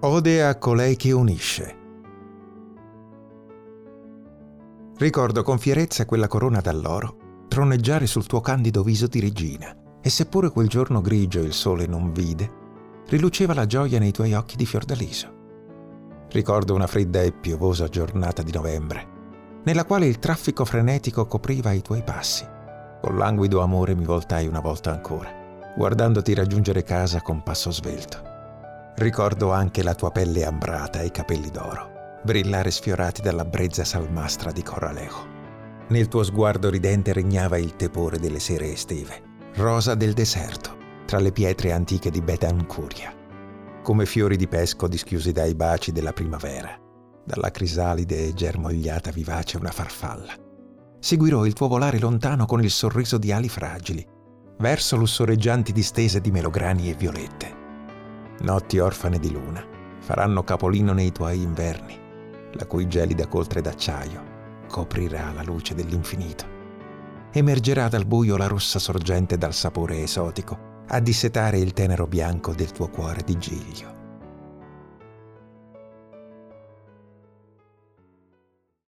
Ode a colei che unisce. Ricordo con fierezza quella corona d'alloro troneggiare sul tuo candido viso di regina, e seppure quel giorno grigio il sole non vide, riluceva la gioia nei tuoi occhi di fiordaliso. Ricordo una fredda e piovosa giornata di novembre, nella quale il traffico frenetico copriva i tuoi passi. Con languido amore mi voltai una volta ancora, guardandoti raggiungere casa con passo svelto. Ricordo anche la tua pelle ambrata e i capelli d'oro, brillare sfiorati dalla brezza salmastra di Corralejo. Nel tuo sguardo ridente regnava il tepore delle sere estive, rosa del deserto, tra le pietre antiche di Betancuria, come fiori di pesco dischiusi dai baci della primavera, dalla crisalide germogliata vivace una farfalla. Seguirò il tuo volare lontano con il sorriso di ali fragili, verso lussoreggianti distese di melograni e violette. Notti orfane di luna faranno capolino nei tuoi inverni, la cui gelida coltre d'acciaio coprirà la luce dell'infinito. Emergerà dal buio la rossa sorgente dal sapore esotico a dissetare il tenero bianco del tuo cuore di giglio.